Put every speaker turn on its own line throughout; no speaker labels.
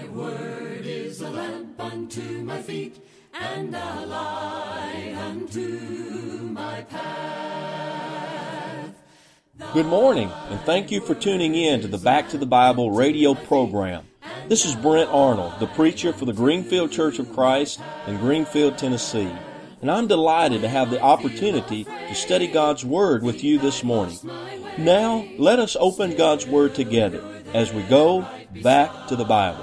word is a lamp unto my feet, and a light unto my path.
Good morning, and thank you for tuning in to the Back to the Bible radio program. This is Brent Arnold, the preacher for the Greenfield Church of Christ in Greenfield, Tennessee. And I'm delighted to have the opportunity to study God's Word with you this morning. Now, let us open God's Word together as we go back to the Bible.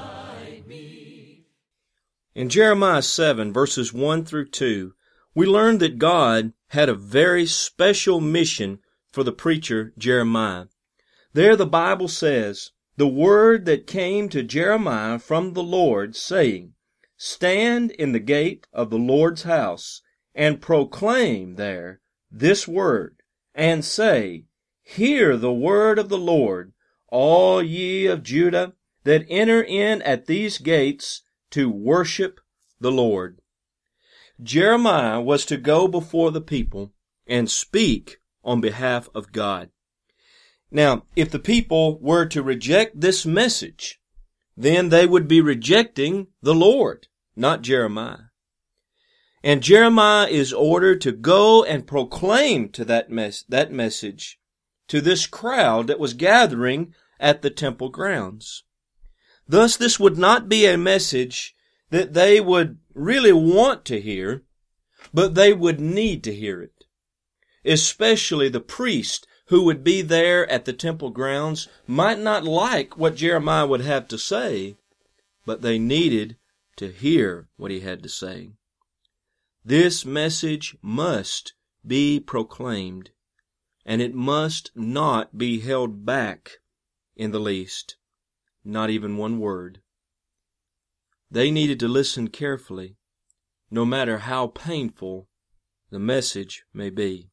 In Jeremiah 7, verses 1 through 2, we learn that God had a very special mission for the preacher Jeremiah. There the Bible says, "The word that came to Jeremiah from the Lord, saying, Stand in the gate of the Lord's house, and proclaim there this word, and say, Hear the word of the Lord, all ye of Judah that enter in at these gates to worship the Lord." Jeremiah was to go before the people and speak on behalf of God. Now, if the people were to reject this message, then they would be rejecting the Lord, not Jeremiah. And Jeremiah is ordered to go and proclaim to that message to this crowd that was gathering at the temple grounds. Thus, this would not be a message that they would really want to hear, but they would need to hear it. Especially the priest who would be there at the temple grounds might not like what Jeremiah would have to say, but they needed to hear what he had to say. This message must be proclaimed, and it must not be held back in the least, not even one word. They needed to listen carefully, no matter how painful the message may be.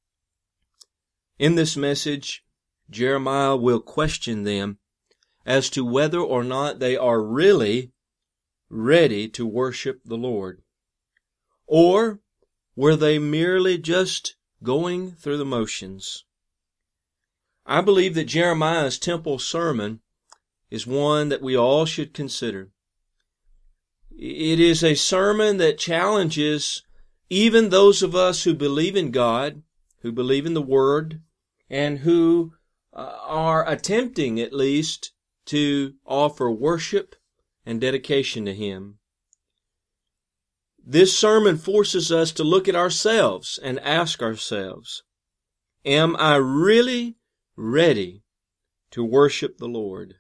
In this message, Jeremiah will question them as to whether or not they are really ready to worship the Lord. Or were they merely just going through the motions? I believe that Jeremiah's temple sermon is one that we all should consider. It is a sermon that challenges even those of us who believe in God, who believe in the Word, and who are attempting at least to offer worship and dedication to Him. This sermon forces us to look at ourselves and ask ourselves, am I really ready to worship the Lord?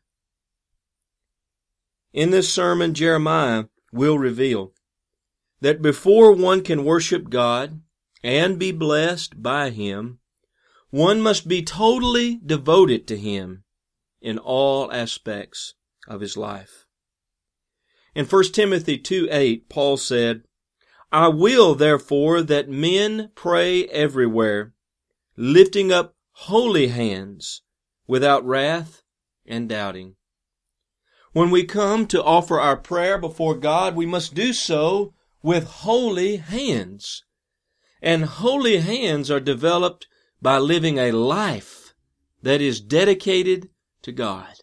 In this sermon, Jeremiah will reveal that before one can worship God and be blessed by Him, one must be totally devoted to Him in all aspects of his life. In 1 Timothy 2:8, Paul said, "I will therefore that men pray everywhere, lifting up holy hands, without wrath and doubting." When we come to offer our prayer before God, we must do so with holy hands. And holy hands are developed by living a life that is dedicated to God.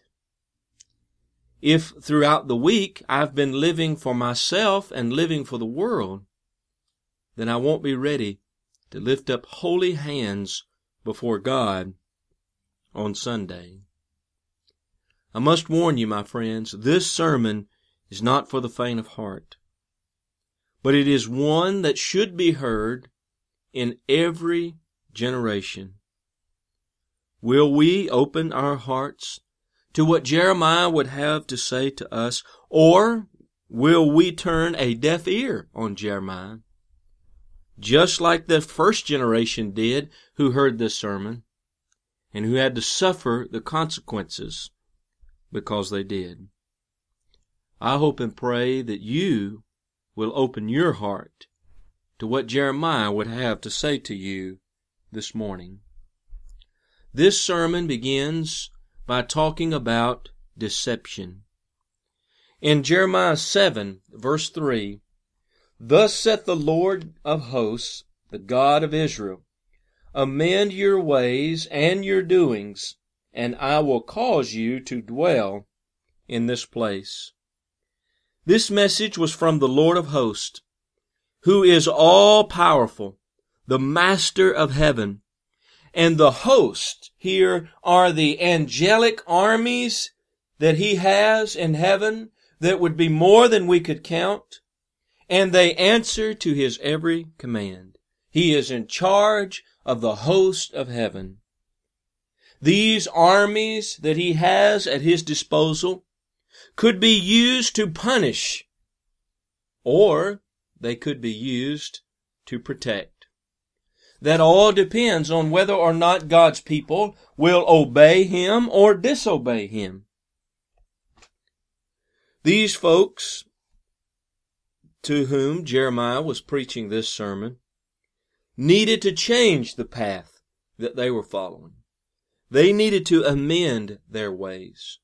If throughout the week I've been living for myself and living for the world, then I won't be ready to lift up holy hands before God on Sunday. I must warn you, my friends, this sermon is not for the faint of heart, but it is one that should be heard in every generation. Will we open our hearts to what Jeremiah would have to say to us, or will we turn a deaf ear on Jeremiah, just like the first generation did who heard this sermon and who had to suffer the consequences because they did? I hope and pray that you will open your heart to what Jeremiah would have to say to you this morning. This sermon begins by talking about deception. In Jeremiah 7, verse 3, "Thus saith the Lord of hosts, the God of Israel, Amend your ways and your doings, and I will cause you to dwell in this place." This message was from the Lord of hosts, who is all-powerful, the master of heaven. And the host here are the angelic armies that he has in heaven that would be more than we could count. And they answer to his every command. He is in charge of the host of heaven. These armies that he has at his disposal could be used to punish, or they could be used to protect. That all depends on whether or not God's people will obey him or disobey him. These folks to whom Jeremiah was preaching this sermon needed to change the path that they were following. They needed to amend their ways.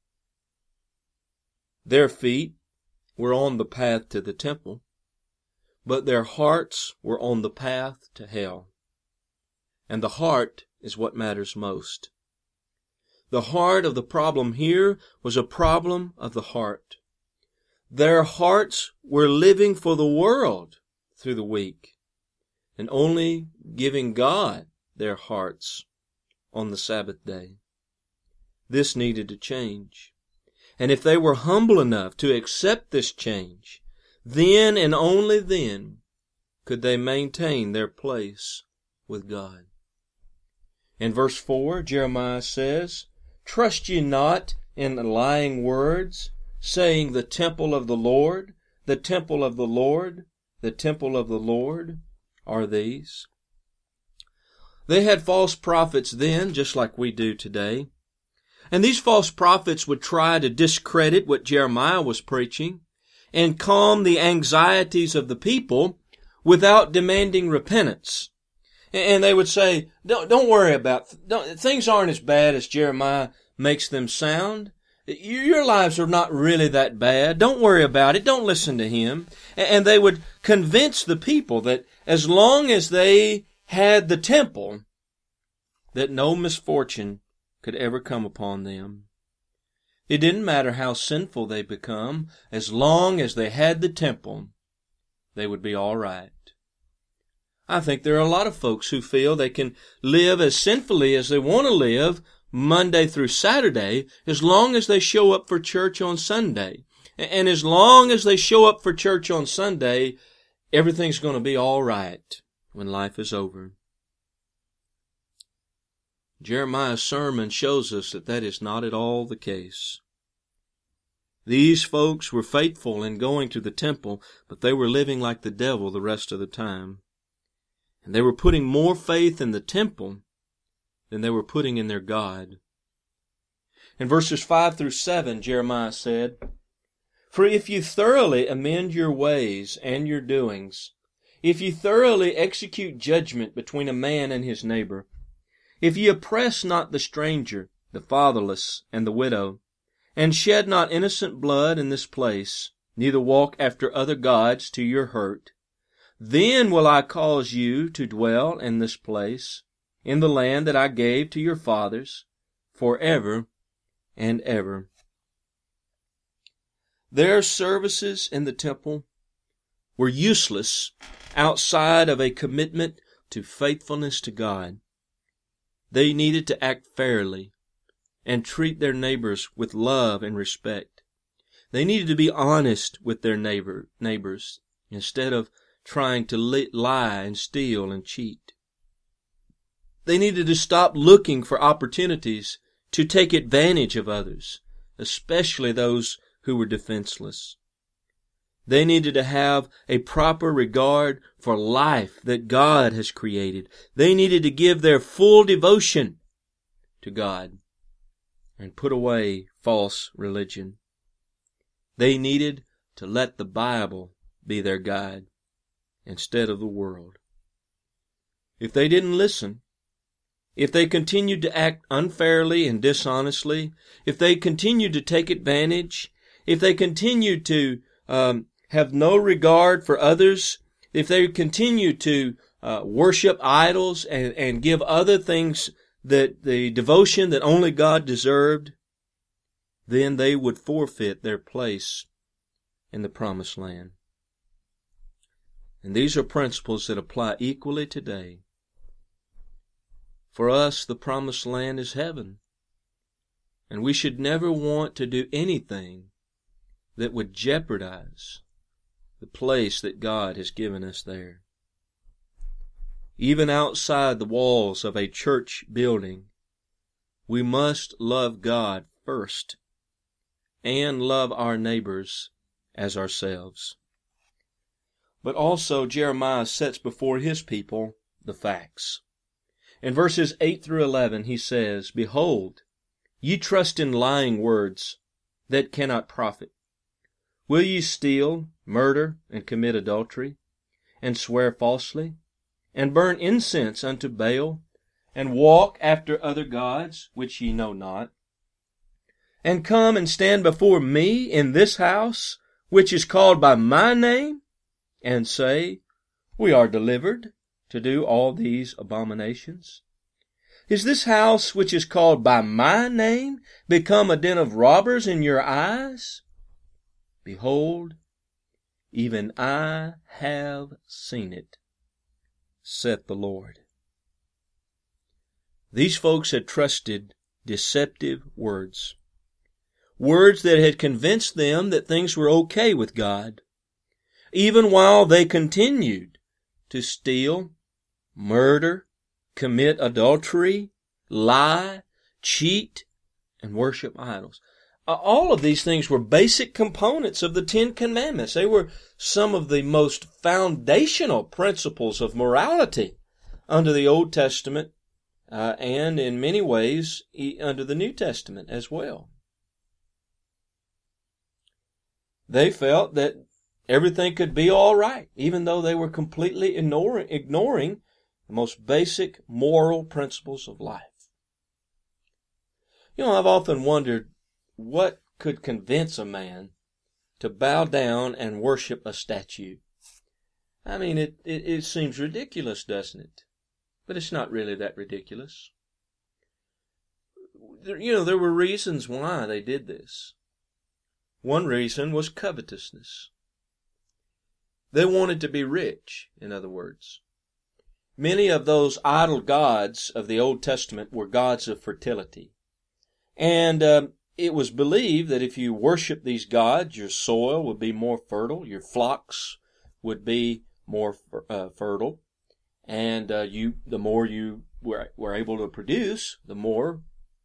Their feet were on the path to the temple, but their hearts were on the path to hell. And the heart is what matters most. The heart of the problem here was a problem of the heart. Their hearts were living for the world through the week, and only giving God their hearts on the Sabbath day. This needed to change. And if they were humble enough to accept this change, then and only then could they maintain their place with God. In verse 4, Jeremiah says, "Trust ye not in lying words, saying, the temple of the Lord, the temple of the Lord, the temple of the Lord are these." They had false prophets then, just like we do today. And these false prophets would try to discredit what Jeremiah was preaching and calm the anxieties of the people without demanding repentance. And they would say, don't worry about things aren't as bad as Jeremiah makes them sound. Your lives are not really that bad. Don't worry about it. Don't listen to him. And they would convince the people that as long as they had the temple, that no misfortune could ever come upon them. It didn't matter how sinful they become, as long as they had the temple, they would be all right. I think there are a lot of folks who feel they can live as sinfully as they want to live Monday through Saturday, as long as they show up for church on Sunday. And as long as they show up for church on Sunday, everything's going to be all right when life is over. Jeremiah's sermon shows us that that is not at all the case. These folks were faithful in going to the temple, but they were living like the devil the rest of the time. And they were putting more faith in the temple than they were putting in their God. In verses 5 through 7, Jeremiah said, "For if you thoroughly amend your ways and your doings, if you thoroughly execute judgment between a man and his neighbor, if ye oppress not the stranger, the fatherless, and the widow, and shed not innocent blood in this place, neither walk after other gods to your hurt, then will I cause you to dwell in this place, in the land that I gave to your fathers, forever and ever." Their services in the temple were useless outside of a commitment to faithfulness to God. They needed to act fairly and treat their neighbors with love and respect. They needed to be honest with their neighbors instead of trying to lie and steal and cheat. They needed to stop looking for opportunities to take advantage of others, especially those who were defenseless. They needed to have a proper regard for life that God has created. They needed to give their full devotion to God and put away false religion. They needed to let the Bible be their guide instead of the world. If they didn't listen, if they continued to act unfairly and dishonestly, if they continued to take advantage, if they continued to have no regard for others, if they continue to worship idols and give other things that the devotion that only God deserved, then they would forfeit their place in the promised land. And these are principles that apply equally today. For us, the promised land is heaven. And we should never want to do anything that would jeopardize the place that God has given us there. Even outside the walls of a church building, we must love God first and love our neighbors as ourselves. But also Jeremiah sets before his people the facts. In verses 8 through 11 he says, Behold, ye trust in lying words that cannot profit. Will ye steal, murder, and commit adultery, and swear falsely, and burn incense unto Baal, and walk after other gods which ye know not, and come and stand before me in this house, which is called by my name, and say, We are delivered to do all these abominations? Is this house which is called by my name become a den of robbers in your eyes? Behold, even I have seen it, saith the Lord. These folks had trusted deceptive words. Words that had convinced them that things were okay with God, even while they continued to steal, murder, commit adultery, lie, cheat, and worship idols. All of these things were basic components of the Ten Commandments. They were some of the most foundational principles of morality under the Old Testament and in many ways under the New Testament as well. They felt that everything could be all right, even though they were completely ignoring the most basic moral principles of life. You know, I've often wondered what could convince a man to bow down and worship a statue. I mean, it seems ridiculous, doesn't it? But it's not really that ridiculous. There were reasons why they did this. One reason was covetousness. They wanted to be rich, in other words. Many of those idol gods of the Old Testament were gods of fertility. And it was believed that if you worship these gods, your soil would be more fertile, your flocks would be more fertile, and the more you were able to produce, the more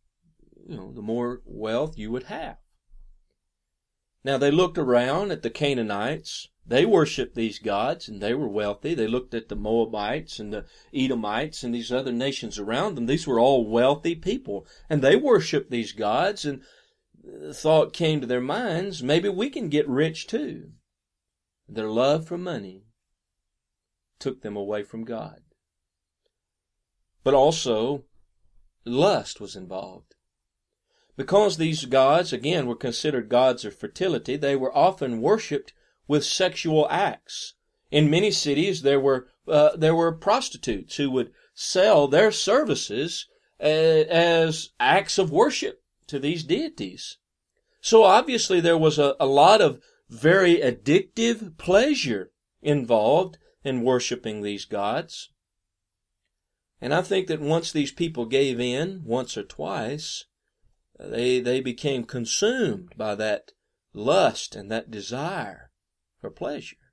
wealth you would have. Now they looked around at the Canaanites. They worshipped these gods and they were wealthy. They looked at the Moabites and the Edomites and these other nations around them. These were all wealthy people and they worshipped these gods, and the thought came to their minds, maybe we can get rich too. Their love for money took them away from God. But also, lust was involved. Because these gods, again, were considered gods of fertility, they were often worshipped with sexual acts. In many cities, there were prostitutes who would sell their services as acts of worship to these deities. So obviously there was a lot of very addictive pleasure involved in worshiping these gods. And I think that once these people gave in, once or twice, they became consumed by that lust and that desire for pleasure.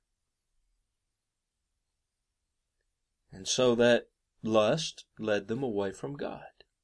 And so that lust led them away from God.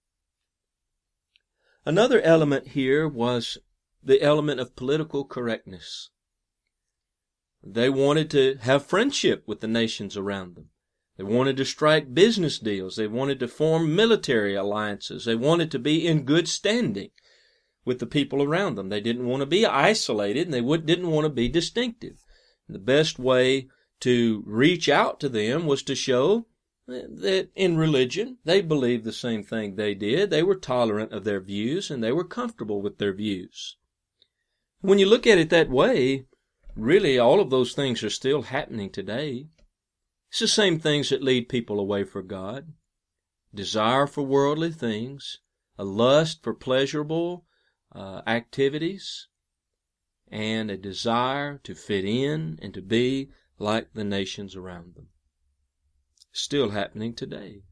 Another element here was the element of political correctness. They wanted to have friendship with the nations around them. They wanted to strike business deals. They wanted to form military alliances. They wanted to be in good standing with the people around them. They didn't want to be isolated, and they didn't want to be distinctive. The best way to reach out to them was to show that in religion they believed the same thing they did. They were tolerant of their views, and they were comfortable with their views. When you look at it that way, really all of those things are still happening today. It's the same things that lead people away from God. Desire for worldly things, a lust for pleasurable activities, and a desire to fit in and to be like the nations around them. Still happening today.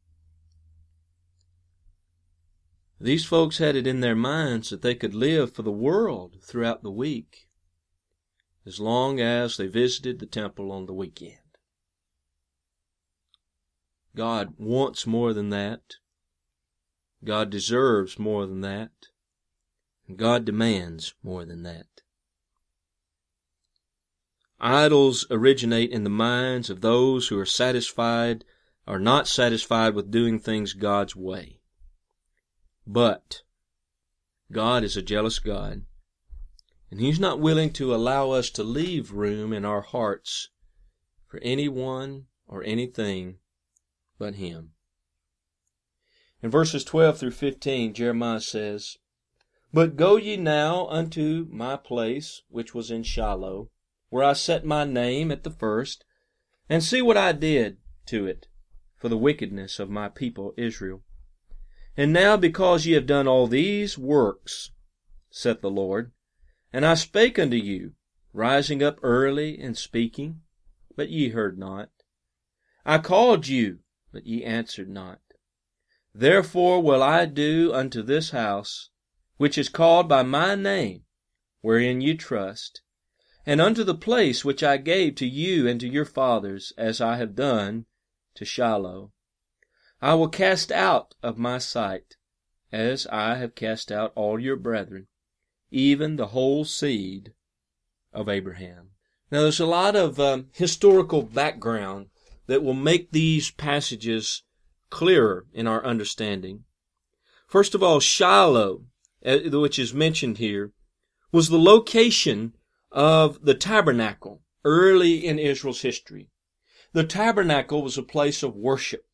These folks had it in their minds that they could live for the world throughout the week, as long as they visited the temple on the weekend. God wants more than that. God deserves more than that. And God demands more than that. Idols originate in the minds of those who are not satisfied with doing things God's way. But God is a jealous God, and He's not willing to allow us to leave room in our hearts for anyone or anything but Him. In verses 12 through 15, Jeremiah says, "But go ye now unto my place, which was in Shiloh, where I set my name at the first, and see what I did to it for the wickedness of my people Israel. And now because ye have done all these works, saith the Lord, and I spake unto you, rising up early and speaking, but ye heard not. I called you, but ye answered not. Therefore will I do unto this house, which is called by my name, wherein ye trust, and unto the place which I gave to you and to your fathers, as I have done to Shiloh. I will cast out of my sight, as I have cast out all your brethren, even the whole seed of Abraham." Now there's a lot of historical background that will make these passages clearer in our understanding. First of all, Shiloh, which is mentioned here, was the location of the tabernacle early in Israel's history. The tabernacle was a place of worship.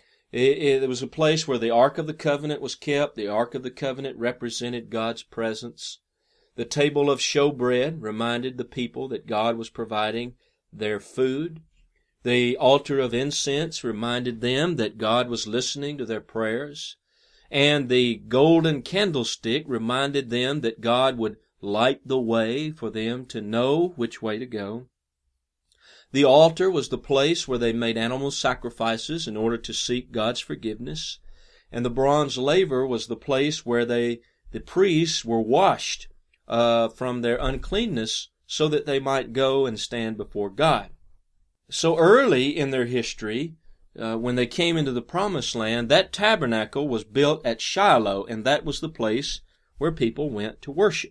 It was a place where the Ark of the Covenant was kept. The Ark of the Covenant represented God's presence. The table of showbread reminded the people that God was providing their food. The altar of incense reminded them that God was listening to their prayers. And the golden candlestick reminded them that God would light the way for them to know which way to go. The altar was the place where they made animal sacrifices in order to seek God's forgiveness. And the bronze laver was the place where the priests were washed from their uncleanness so that they might go and stand before God. So early in their history, when they came into the Promised Land, that tabernacle was built at Shiloh, and that was the place where people went to worship.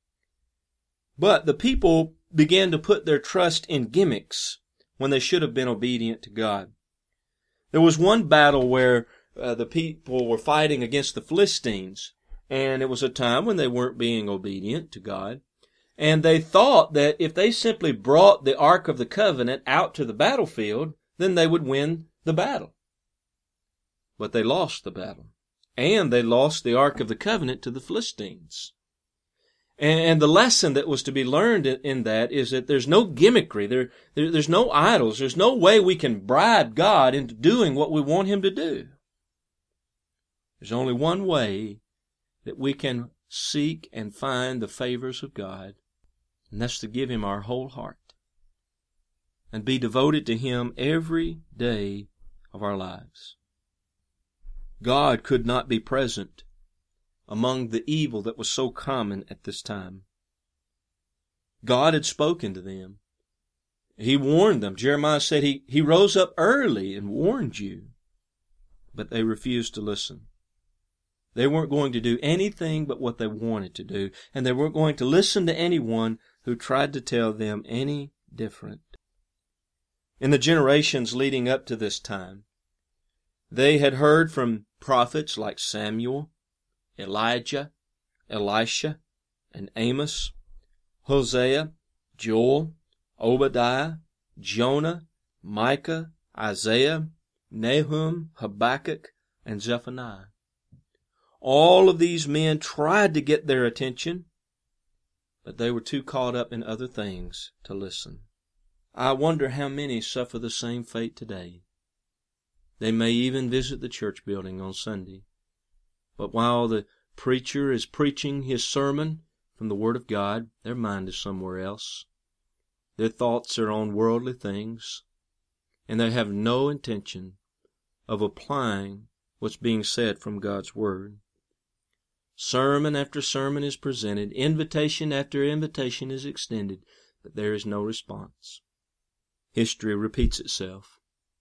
But the people began to put their trust in gimmicks when they should have been obedient to God. There was one battle where the people were fighting against the Philistines, and it was a time when they weren't being obedient to God. And they thought that if they simply brought the Ark of the Covenant out to the battlefield, then they would win the battle. But they lost the battle. And they lost the Ark of the Covenant to the Philistines. And the lesson that was to be learned in that is that there's no gimmickry, there's no idols, there's no way we can bribe God into doing what we want Him to do. There's only one way that we can seek and find the favors of God, and that's to give Him our whole heart and be devoted to Him every day of our lives. God could not be present among the evil that was so common at this time. God had spoken to them. He warned them. Jeremiah said he rose up early and warned you, but they refused to listen. They weren't going to do anything but what they wanted to do, and they weren't going to listen to anyone who tried to tell them any different. In the generations leading up to this time, they had heard from prophets like Samuel, Elijah, Elisha, and Amos, Hosea, Joel, Obadiah, Jonah, Micah, Isaiah, Nahum, Habakkuk, and Zephaniah. All of these men tried to get their attention, but they were too caught up in other things to listen. I wonder how many suffer the same fate today. They may even visit the church building on Sunday, but while the preacher is preaching his sermon from the Word of God. Their mind is somewhere else. Their thoughts are on worldly things, and they have no intention of applying what's being said from God's Word. Sermon after sermon is presented, invitation after invitation is extended, but there is no response. History repeats itself.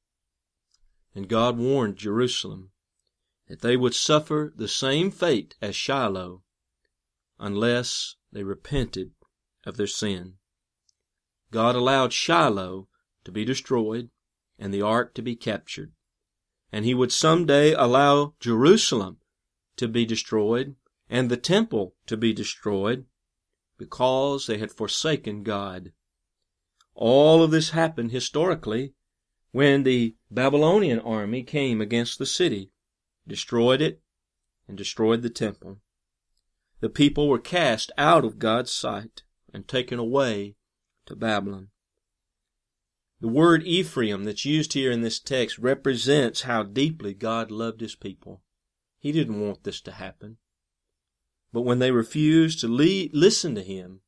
And God warned Jerusalem that they would suffer the same fate as Shiloh unless they repented of their sin. God allowed Shiloh to be destroyed and the ark to be captured. And He would someday allow Jerusalem to be destroyed and the temple to be destroyed because they had forsaken God. All of this happened historically when the Babylonian army came against the city, destroyed it, and destroyed the temple. The people were cast out of God's sight and taken away to Babylon. The word Ephraim that's used here in this text represents how deeply God loved His people. He didn't want this to happen. But when they refused to listen to Him,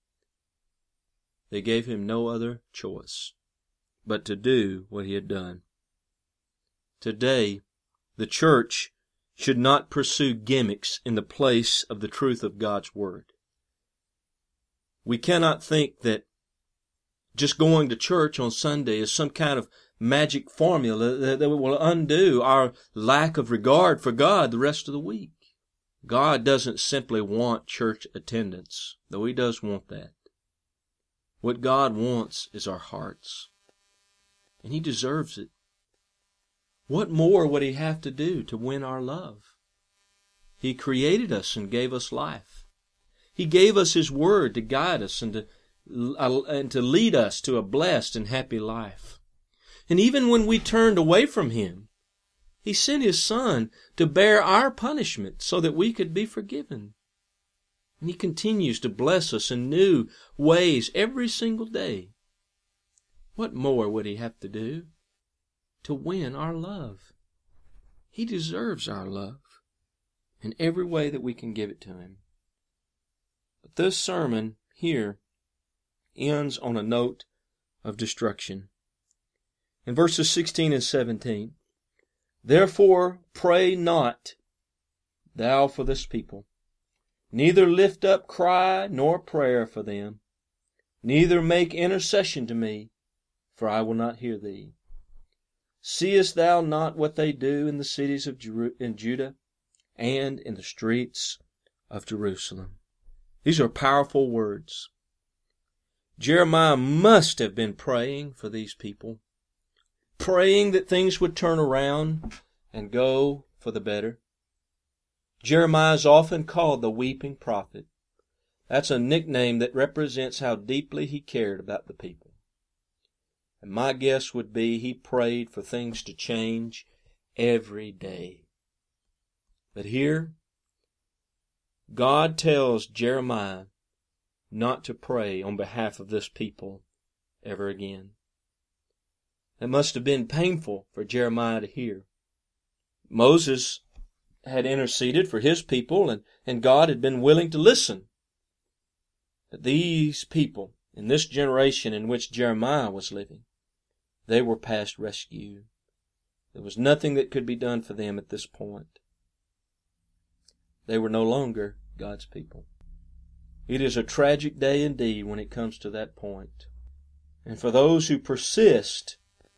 they gave Him no other choice but to do what He had done. Today, the church should not pursue gimmicks in the place of the truth of God's Word. We cannot think that just going to church on Sunday is some kind of magic formula that will undo our lack of regard for God the rest of the week. God doesn't simply want church attendance, though He does want that. What God wants is our hearts, and He deserves it. What more would He have to do to win our love? He created us and gave us life. He gave us His Word to guide us and to lead us to a blessed and happy life. And even when we turned away from Him, He sent His Son to bear our punishment so that we could be forgiven. And He continues to bless us in new ways every single day. What more would He have to do to win our love? He deserves our love in every way that we can give it to Him. But this sermon here ends on a note of destruction. In verses 16 and 17, "Therefore pray not thou for this people, neither lift up cry nor prayer for them, neither make intercession to me, for I will not hear thee. Seest thou not what they do in the cities of Judah and in the streets of Jerusalem?" These are powerful words. Jeremiah must have been praying for these people, praying that things would turn around and go for the better. Jeremiah is often called the weeping prophet. That's a nickname that represents how deeply he cared about the people. And my guess would be he prayed for things to change every day. But here, God tells Jeremiah not to pray on behalf of this people ever again. It must have been painful for Jeremiah to hear. Moses had interceded for his people, and God had been willing to listen. But these people, in this generation in which Jeremiah was living, they were past rescue. There was nothing that could be done for them at this point. They were no longer God's people. It is a tragic day indeed when it comes to that point. And for those who persist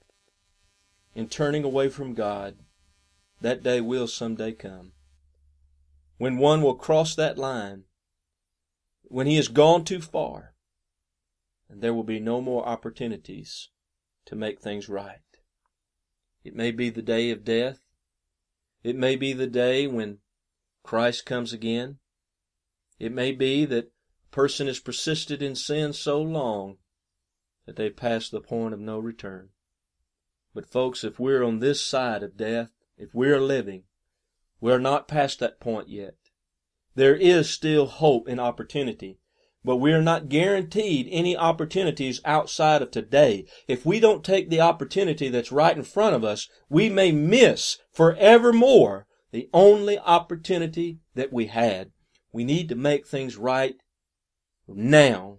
in turning away from God, that day will someday come, when one will cross that line, when he has gone too far, and there will be no more opportunities to make things right. It may be the day of death. It may be the day when Christ comes again. It may be that a person has persisted in sin so long that they've passed the point of no return. But folks, if we're on this side of death, if we're living, we're not past that point yet. There is still hope and opportunity, but we're not guaranteed any opportunities outside of today. If we don't take the opportunity that's right in front of us, we may miss forevermore the only opportunity that we had. We need to make things right now,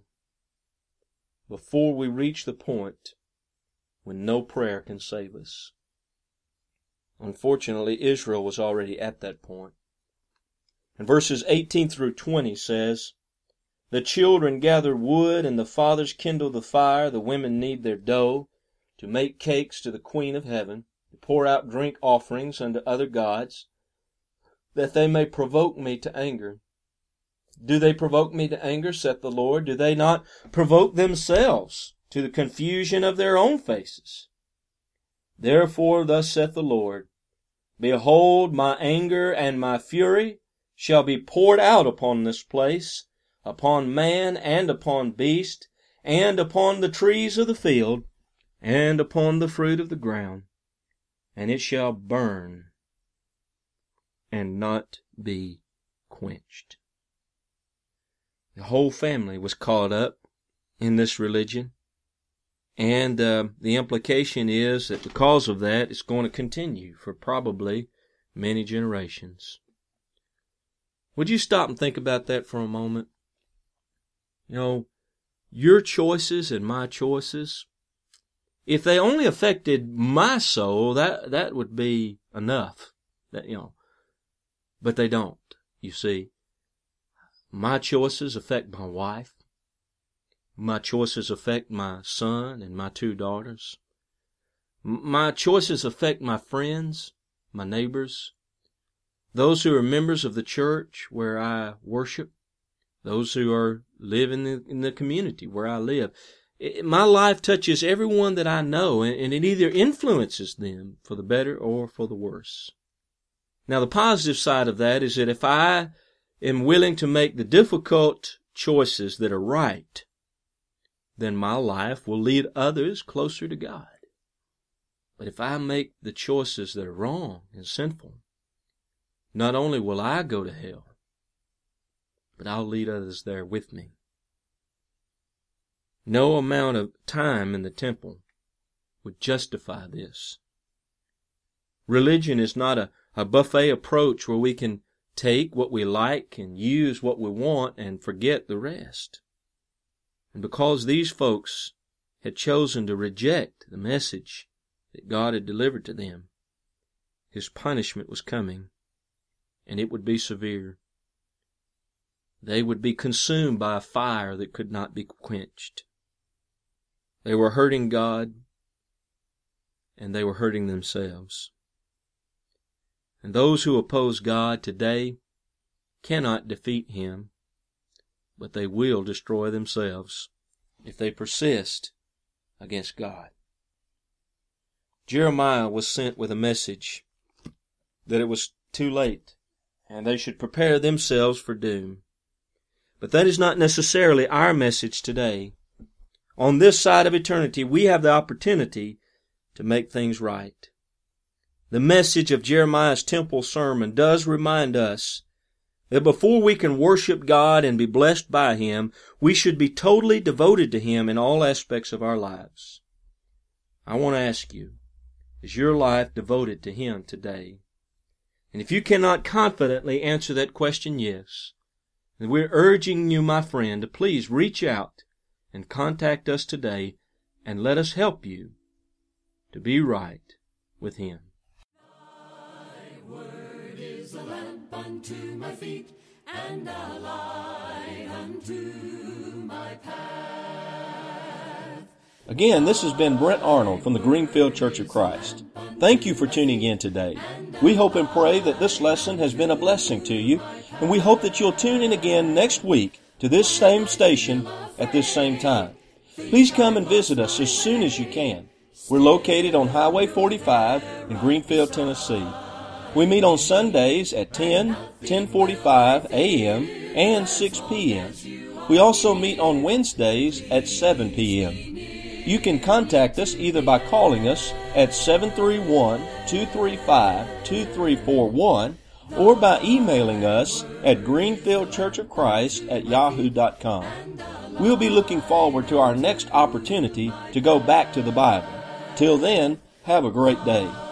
before we reach the point when no prayer can save us. Unfortunately, Israel was already at that point. And verses 18 through 20 says, "The children gather wood, and the fathers kindle the fire. The women knead their dough, to make cakes to the Queen of Heaven, to pour out drink offerings unto other gods, that they may provoke me to anger. Do they provoke me to anger, saith the Lord? Do they not provoke themselves to the confusion of their own faces? Therefore thus saith the Lord, Behold, my anger and my fury shall be poured out upon this place, upon man and upon beast, and upon the trees of the field, and upon the fruit of the ground, and it shall burn and not be quenched." The whole family was caught up in this religion, and the implication is that because of that, it's going to continue for probably many generations. Would you stop and think about that for a moment? You know, your choices and my choices, if they only affected my soul, that would be enough. But they don't, you see. My choices affect my wife. My choices affect my son and my 2 daughters. My choices affect my friends, my neighbors, those who are members of the church where I worship, those who live in the community where I live. My life touches everyone that I know, and it either influences them for the better or for the worse. Now, the positive side of that is that if I am willing to make the difficult choices that are right, then my life will lead others closer to God. But if I make the choices that are wrong and sinful, not only will I go to hell, but I'll lead others there with me. No amount of time in the temple would justify this. Religion is not a buffet approach where we can take what we like and use what we want and forget the rest. And because these folks had chosen to reject the message that God had delivered to them, His punishment was coming, and it would be severe. They would be consumed by a fire that could not be quenched. They were hurting God, and they were hurting themselves. And those who oppose God today cannot defeat Him, but they will destroy themselves if they persist against God. Jeremiah was sent with a message that it was too late, and they should prepare themselves for doom. But that is not necessarily our message today. On this side of eternity, we have the opportunity to make things right. The message of Jeremiah's temple sermon does remind us that before we can worship God and be blessed by Him, we should be totally devoted to Him in all aspects of our lives. I want to ask you, is your life devoted to Him today? And if you cannot confidently answer that question yes, then we're urging you, my friend, to please reach out and contact us today and let us help you to be right with Him.
Thy word is a lamp unto my feet and a light unto my path.
Again, this has been Brent Arnold from the Greenfield Church of Christ. Thank you for tuning in today. We hope and pray that this lesson has been a blessing to you, and we hope that you'll tune in again next week to this same station at this same time. Please come and visit us as soon as you can. We're located on Highway 45 in Greenfield, Tennessee. We meet on Sundays at 10, 10:45 a.m. and 6 p.m. We also meet on Wednesdays at 7 p.m. You can contact us either by calling us at 731-235-2341 or by emailing us at greenfieldchurchofchrist@yahoo.com. We'll be looking forward to our next opportunity to go back to the Bible. Till then, have a great day.